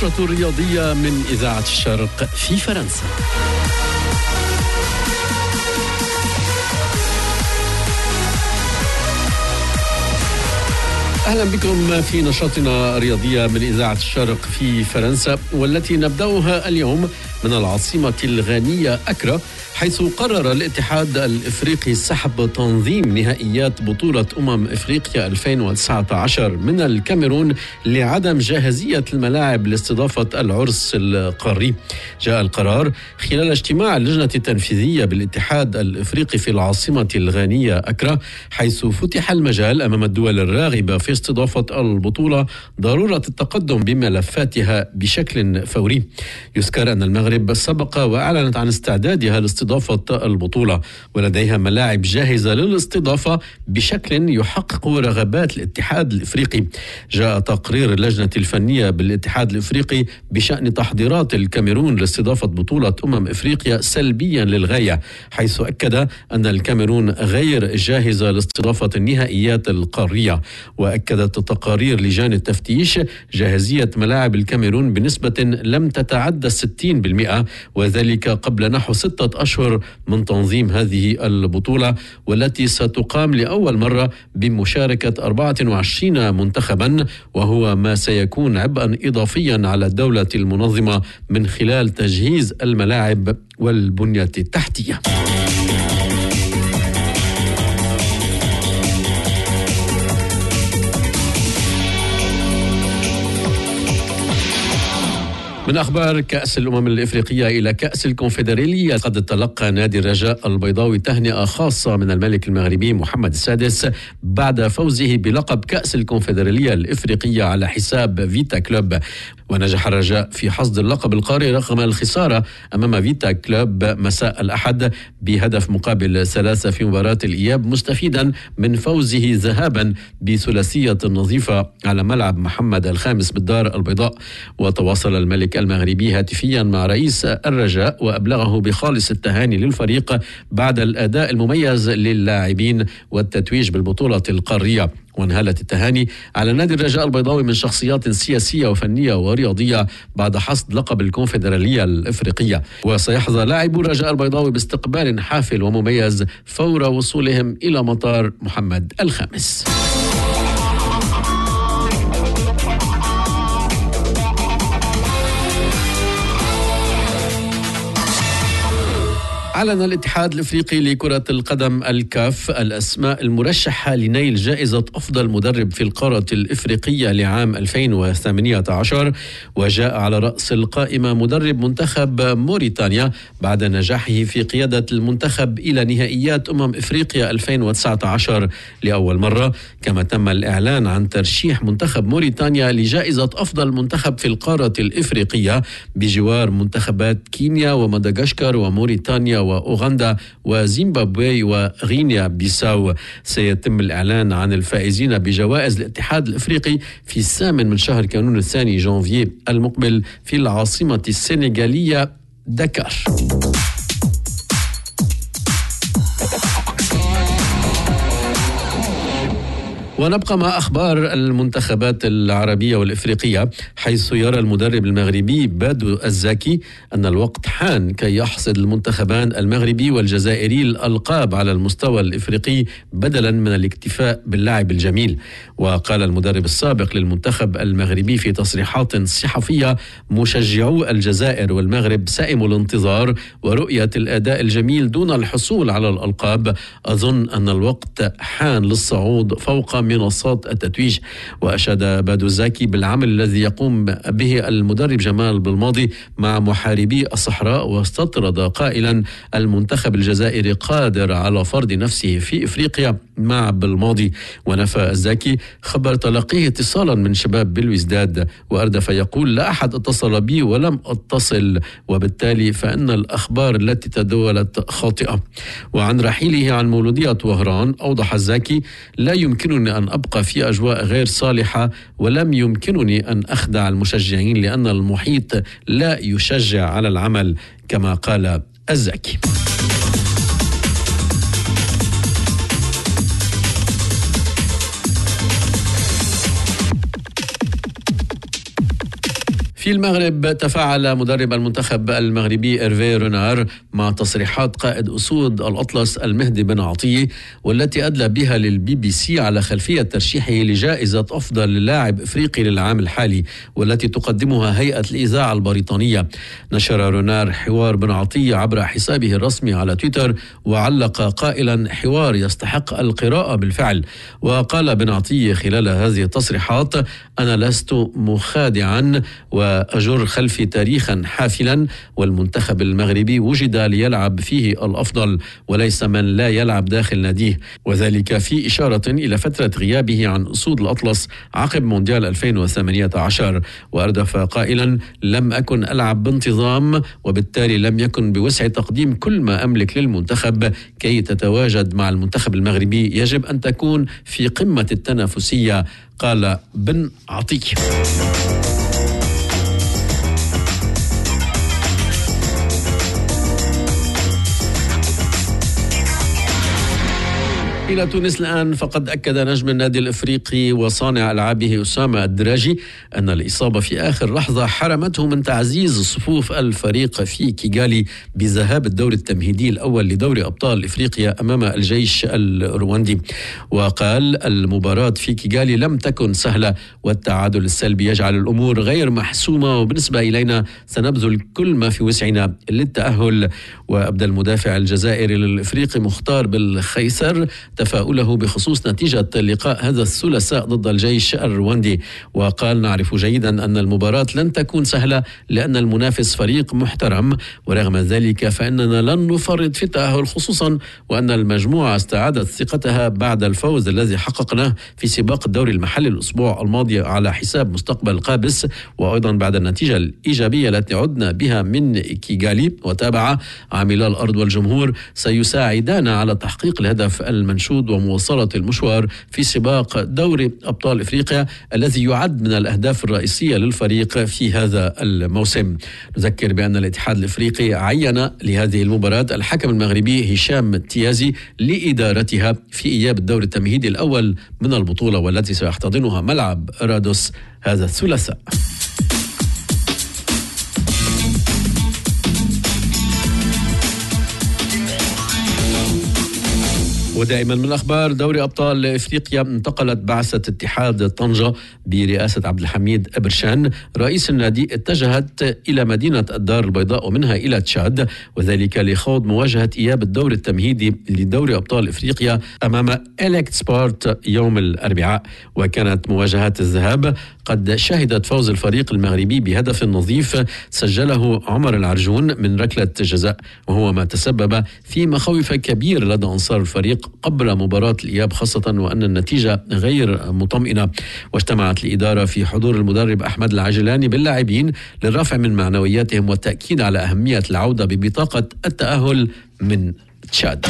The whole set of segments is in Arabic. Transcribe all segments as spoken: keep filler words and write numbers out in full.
النشرة الرياضية من إذاعة الشرق في فرنسا. أهلا بكم في نشرتنا الرياضية من إذاعة الشرق في فرنسا، والتي نبدأها اليوم من العاصمة الغانية أكرا، حيث قرر الاتحاد الإفريقي سحب تنظيم نهائيات بطولة أمم إفريقيا ألفين وتسعة عشر من الكاميرون لعدم جاهزية الملاعب لاستضافة العرس القاري. جاء القرار خلال اجتماع اللجنة التنفيذية بالاتحاد الإفريقي في العاصمة الغانية أكرا، حيث فتح المجال أمام الدول الراغبة في استضافة البطولة ضرورة التقدم بملفاتها بشكل فوري. يذكر أن المغرب سبق وأعلنت عن استعدادها لاستضافة البطولة، ولديها ملاعب جاهزة للاستضافة بشكل يحقق رغبات الاتحاد الإفريقي. جاء تقرير اللجنة الفنية بالاتحاد الإفريقي بشأن تحضيرات الكاميرون لاستضافة بطولة أمم إفريقيا سلبيا للغاية، حيث أكد أن الكاميرون غير جاهزة لاستضافة النهائيات القارية. وأكدت تقارير لجان التفتيش جاهزية ملاعب الكاميرون بنسبة لم تتعدى ستين بالمئة، وذلك قبل نحو ستة أشهر من تنظيم هذه البطولة، والتي ستقام لأول مرة بمشاركة أربعة وعشرين منتخبا، وهو ما سيكون عبئا إضافيا على الدولة المنظمة من خلال تجهيز الملاعب والبنية التحتية. من أخبار كأس الأمم الإفريقية إلى كأس الكونفدرالية، قد تلقى نادي الرجاء البيضاوي تهنئة خاصة من الملك المغربي محمد السادس بعد فوزه بلقب كأس الكونفدرالية الإفريقية على حساب فيتا كلوب. ونجح الرجاء في حصد اللقب القاري رغم الخسارة أمام فيتا كلوب مساء الأحد بهدف مقابل ثلاثة في مباراة الإياب، مستفيدا من فوزه ذهابا بثلاثية نظيفة على ملعب محمد الخامس بالدار البيضاء. وتواصل الملك المغربي هاتفيا مع رئيس الرجاء وأبلغه بخالص التهاني للفريق بعد الأداء المميز للاعبين والتتويج بالبطولة القارية. وانهالت التهاني على نادي الرجاء البيضاوي من شخصيات سياسية وفنية ورياضية بعد حصد لقب الكونفدرالية الإفريقية. وسيحظى لاعبو الرجاء البيضاوي باستقبال حافل ومميز فور وصولهم إلى مطار محمد الخامس. أعلن الاتحاد الإفريقي لكرة القدم الكاف الأسماء المرشحة لنيل جائزة أفضل مدرب في القارة الإفريقية لعام ألفين وثمانية عشر، وجاء على رأس القائمة مدرب منتخب موريتانيا بعد نجاحه في قيادة المنتخب إلى نهائيات أمم إفريقيا ألفين وتسعة عشر لأول مرة. كما تم الإعلان عن ترشيح منتخب موريتانيا لجائزة أفضل منتخب في القارة الإفريقية بجوار منتخبات كينيا ومدغشقر وموريتانيا وأوغندا وزيمبابوي وغينيا بيساو. سيتم الإعلان عن الفائزين بجوائز الاتحاد الإفريقي في الثامن من شهر كانون الثاني جانفي المقبل في العاصمة السنغالية دكار. ونبقى مع أخبار المنتخبات العربية والإفريقية، حيث يرى المدرب المغربي بادو الزاكي أن الوقت حان كي يحصد المنتخبان المغربي والجزائري الألقاب على المستوى الإفريقي بدلا من الاكتفاء باللعب الجميل. وقال المدرب السابق للمنتخب المغربي في تصريحات صحفية: مشجعو الجزائر والمغرب سائموا الانتظار ورؤية الأداء الجميل دون الحصول على الألقاب. أظن أن الوقت حان للصعود فوق منصات التتويج. وأشاد بادو الزاكي بالعمل الذي يقوم به المدرب جمال بالماضي مع محاربي الصحراء، واستطرد قائلا: المنتخب الجزائري قادر على فرض نفسه في إفريقيا مع بالماضي. ونفى الزاكي خبر تلقيه اتصالا من شباب بلويزداد، وأردف يقول: لا أحد اتصل بي ولم أتصل، وبالتالي فإن الأخبار التي تداولت خاطئة. وعن رحيله عن مولودية وهران أوضح الزاكي: لا يمكنني أن أبقى في أجواء غير صالحة، ولم يمكنني أن أخدع المشجعين لأن المحيط لا يشجع على العمل، كما قال الزاكي. في المغرب تفاعل مدرب المنتخب المغربي إيرفي رونار مع تصريحات قائد أسود الأطلس المهدي بن عطية، والتي أدلى بها للبي بي سي على خلفية ترشيحه لجائزة أفضل لاعب إفريقي للعام الحالي، والتي تقدمها هيئة الإذاعة البريطانية. نشر رونار حوار بن عطية عبر حسابه الرسمي على تويتر، وعلق قائلا: حوار يستحق القراءة بالفعل. وقال بن عطية خلال هذه التصريحات: أنا لست مخادعا وأجر خلفي تاريخا حافلا، والمنتخب المغربي وجد ليلعب فيه الأفضل وليس من لا يلعب داخل ناديه، وذلك في إشارة إلى فترة غيابه عن أسود الأطلس عقب مونديال ألفين وثمانية عشر. وأردف قائلا: لم أكن ألعب بانتظام، وبالتالي لم يكن بوسع تقديم كل ما أملك للمنتخب. كي تتواجد مع المنتخب المغربي يجب أن تكون في قمة التنافسية، قال بن عطية. إلى تونس الآن، فقد أكد نجم النادي الإفريقي وصانع ألعابه أسامة الدراجي أن الإصابة في آخر لحظة حرمته من تعزيز صفوف الفريق في كيغالي بذهاب الدور التمهيدي الأول لدوري أبطال إفريقيا أمام الجيش الرواندي. وقال: المباراة في كيغالي لم تكن سهلة، والتعادل السلبي يجعل الأمور غير محسومة، وبالنسبة إلينا سنبذل كل ما في وسعنا للتأهل. وأبدى المدافع الجزائري للإفريقي مختار بالخيسر تفاؤله بخصوص نتيجة لقاء هذا الثلاثاء ضد الجيش الرواندي، وقال: نعرف جيدا أن المباراة لن تكون سهلة لأن المنافس فريق محترم، ورغم ذلك فإننا لن نفرط في التأهل، خصوصا وأن المجموعة استعادت ثقتها بعد الفوز الذي حققناه في سباق الدوري المحلي الأسبوع الماضي على حساب مستقبل قابس، وأيضا بعد النتيجة الإيجابية التي عدنا بها من كيغالي. وتابع: عامل الأرض والجمهور سيساعدان على تحقيق الهدف المنشود ومواصلة المشوار في سباق دوري أبطال إفريقيا الذي يعد من الأهداف الرئيسية للفريق في هذا الموسم. نذكر بأن الاتحاد الإفريقي عين لهذه المباراة الحكم المغربي هشام تيازي لإدارتها في إياب الدور التمهيدي الأول من البطولة، والتي سيحتضنها ملعب رادوس هذا الثلاثاء. ودائما من أخبار دوري أبطال إفريقيا، انتقلت بعثة اتحاد طنجة برئاسة عبد الحميد أبرشان رئيس النادي، اتجهت إلى مدينة الدار البيضاء ومنها إلى تشاد، وذلك لخوض مواجهة إياب الدور التمهيدي لدوري أبطال إفريقيا أمام إليكت سبورت يوم الأربعاء. وكانت مواجهات الذهاب قد شهدت فوز الفريق المغربي بهدف نظيف سجله عمر العرجون من ركلة جزاء، وهو ما تسبب في مخاوف كبير لدى أنصار الفريق قبل مباراة الإياب، خاصة وأن النتيجة غير مطمئنة. واجتمعت الإدارة في حضور المدرب أحمد العجلاني باللاعبين للرفع من معنوياتهم والتأكيد على أهمية العودة ببطاقة التأهل من تشاد.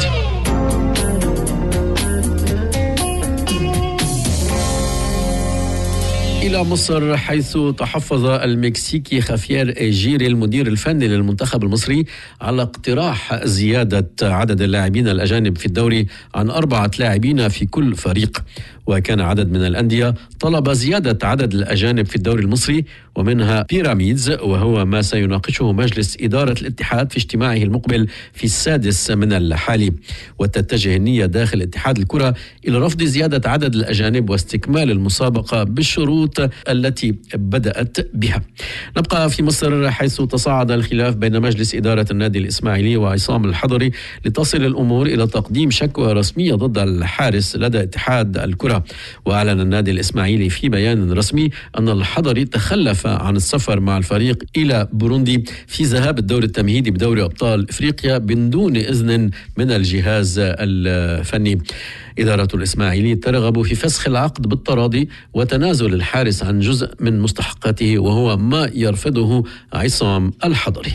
إلى مصر، حيث تحفظ المكسيكي خافير إيجيري المدير الفني للمنتخب المصري على اقتراح زيادة عدد اللاعبين الأجانب في الدوري عن أربعة لاعبين في كل فريق. وكان عدد من الأندية طلب زيادة عدد الأجانب في الدوري المصري، ومنها بيراميدز، وهو ما سيناقشه مجلس إدارة الاتحاد في اجتماعه المقبل في السادس من الحالي. وتتجه النية داخل اتحاد الكرة إلى رفض زيادة عدد الأجانب واستكمال المسابقة بالشروط التي بدأت بها. نبقى في مصر، حيث تصاعد الخلاف بين مجلس إدارة النادي الإسماعيلي وعصام الحضري لتصل الأمور إلى تقديم شكوى رسمية ضد الحارس لدى اتحاد الكرة. وأعلن النادي الإسماعيلي في بيان رسمي أن الحضري تخلف عن السفر مع الفريق إلى بوروندي في ذهاب الدور التمهيدي بدوري أبطال إفريقيا بدون إذن من الجهاز الفني. إدارة الإسماعيلي ترغب في فسخ العقد بالتراضي وتنازل الحارس عن جزء من مستحقاته، وهو ما يرفضه عصام الحضري.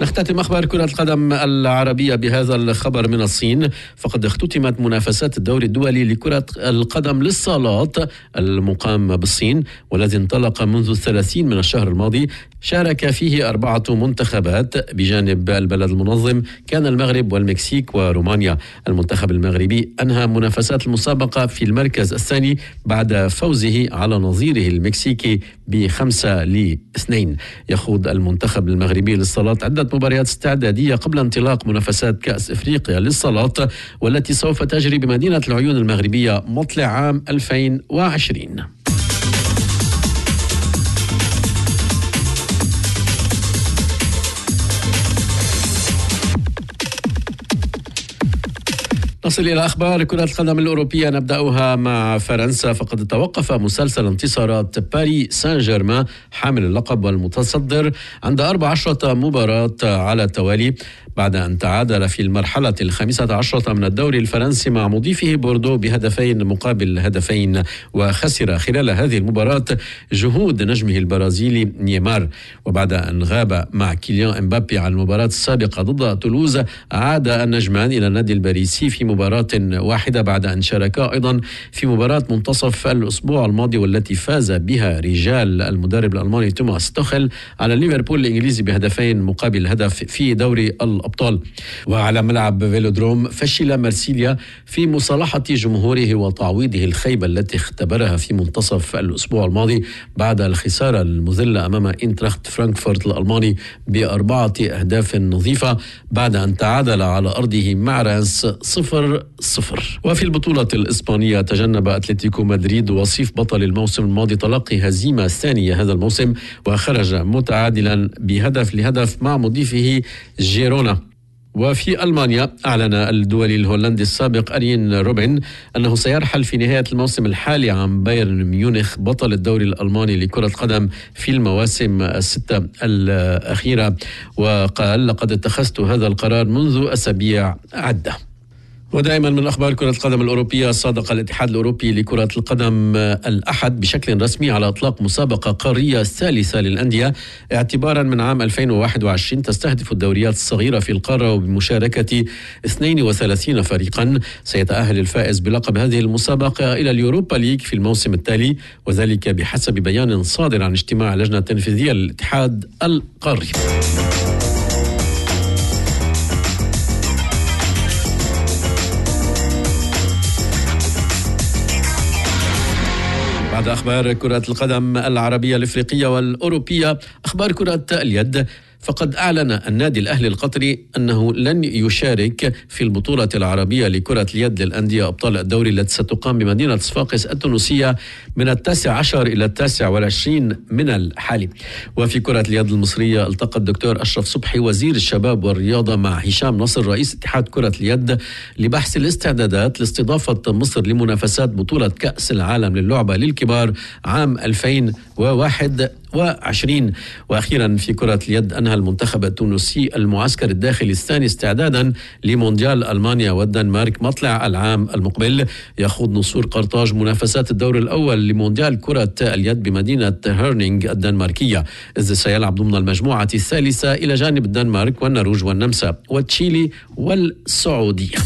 نختتم أخبار كرة القدم العربية بهذا الخبر من الصين، فقد اختتمت منافسات الدوري الدولي لكرة القدم للصالات المقام بالصين، والذي انطلق منذ الثلاثين من الشهر الماضي. شارك فيه أربعة منتخبات بجانب البلد المنظم كان المغرب والمكسيك ورومانيا. المنتخب المغربي أنهى منافسات المسابقة في المركز الثاني بعد فوزه على نظيره المكسيكي بخمسة لاثنين. يخوض المنتخب المغربي للصالات عدة مباريات استعدادية قبل انطلاق منافسات كأس إفريقيا للصالات، والتي سوف تجري بمدينة العيون المغربية مطلع عام ألفين وعشرين. نصل إلى أخبار كرة القدم الأوروبية، نبدأها مع فرنسا. فقد توقف مسلسل انتصارات باريس سان جيرمان حامل اللقب والمتصدر عند أربع عشرة مباراة على التوالي بعد أن تعادل في المرحلة الخامسة عشرة من الدوري الفرنسي مع مضيفه بوردو بهدفين مقابل هدفين. وخسر خلال هذه المباراة جهود نجمه البرازيلي نيمار. وبعد أن غاب مع كيليان امبابي على المباراة السابقة ضد تولوز، عاد النجمان إلى النادي الباريسي في مباراة واحدة بعد أن شاركا أيضا في مباراة منتصف الأسبوع الماضي، والتي فاز بها رجال المدرب الألماني توماس توخيل على ليفربول الإنجليزي بهدفين مقابل هدف في دوري الأبطال. وعلى ملعب فيلودروم فشل مارسيليا في مصالحة جمهوره وتعويضه الخيبة التي اختبرها في منتصف الأسبوع الماضي بعد الخسارة المذلة أمام إنتراخت فرانكفورت الألماني بأربعة أهداف نظيفة بعد أن تعادل على أرضه مع رانس صفر صفر. وفي البطولة الإسبانية تجنب أتلتيكو مدريد وصيف بطل الموسم الماضي تلقي هزيمة ثانية هذا الموسم، وخرج متعادلا بهدف لهدف مع مضيفه جيرونا. وفي ألمانيا أعلن الدولي الهولندي السابق أرين روبن أنه سيرحل في نهاية الموسم الحالي عن بايرن ميونخ بطل الدوري الألماني لكرة القدم في المواسم الستة الأخيرة. وقال: لقد اتخذت هذا القرار منذ أسابيع عدة. ودائما من أخبار كرة القدم الأوروبية، صادق الاتحاد الأوروبي لكرة القدم الأحد بشكل رسمي على إطلاق مسابقة قارية ثالثة للأندية اعتبارا من عام ألفين وواحد وعشرين تستهدف الدوريات الصغيرة في القارة وبمشاركة اثنين وثلاثين فريقا. سيتأهل الفائز بلقب هذه المسابقة إلى اليوروبا ليج في الموسم التالي، وذلك بحسب بيان صادر عن اجتماع اللجنة التنفيذية للاتحاد القاري. بعد أخبار كرة القدم العربية الإفريقية والأوروبية، أخبار كرة اليد. فقد أعلن النادي الأهلي القطري أنه لن يشارك في البطولة العربية لكرة اليد للأندية أبطال الدوري التي ستقام بمدينة صفاقس التونسية من التاسع عشر إلى التاسع والعشرين من الحالي. وفي كرة اليد المصرية، التقى الدكتور أشرف صبحي وزير الشباب والرياضة مع هشام نصر رئيس اتحاد كرة اليد لبحث الاستعدادات لاستضافة مصر لمنافسات بطولة كأس العالم للعبة للكبار عام ألفين وواحد وعشرين. وأخيرا في كرة اليد، أنهى المنتخب التونسي المعسكر الداخلي الثاني استعدادا لمونديال ألمانيا والدنمارك مطلع العام المقبل. يخوض نصور قرطاج منافسات الدور الأول لمونديال كرة اليد بمدينة هيرنينغ الدنماركية، إذ سيلعب ضمن المجموعة الثالثة إلى جانب الدنمارك والنرويج والنمسا وتشيلي والسعودية.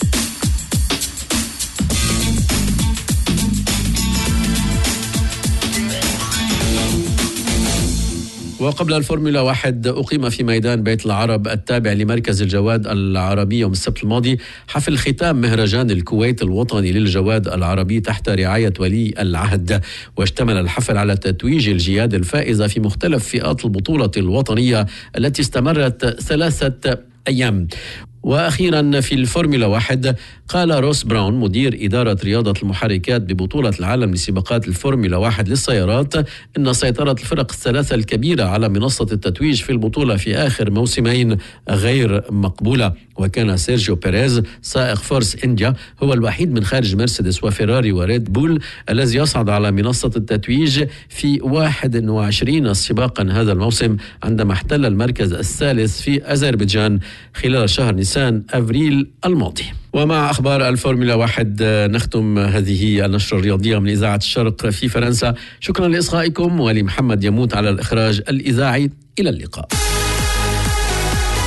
وقبل الفورمولا واحد، أقيم في ميدان بيت العرب التابع لمركز الجواد العربي يوم السبت الماضي حفل ختام مهرجان الكويت الوطني للجواد العربي تحت رعاية ولي العهد. واشتمل الحفل على تتويج الجياد الفائزة في مختلف فئات البطولة الوطنية التي استمرت ثلاثة أيام. وأخيرا في الفورمولا واحد، قال روس براون مدير إدارة رياضة المحركات ببطولة العالم لسباقات الفورمولا واحد للسيارات إن سيطرة الفرق الثلاثة الكبيرة على منصة التتويج في البطولة في آخر موسمين غير مقبولة. وكان سيرجيو بيريز سائق فورس إنديا هو الوحيد من خارج مرسيدس وفيراري وريد بول الذي يصعد على منصة التتويج في واحد وعشرين سباقا هذا الموسم، عندما احتل المركز الثالث في أذربيجان خلال شهر نيسان أفريل الماضي. ومع أخبار الفورمولا واحد نختم هذه النشرة الرياضية من إذاعة الشرق في فرنسا. شكرا لإصغائكم، ولمحمد يموت على الإخراج الإذاعي. إلى اللقاء.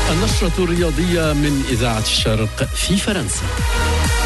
النشرة الرياضية من إذاعة الشرق في فرنسا.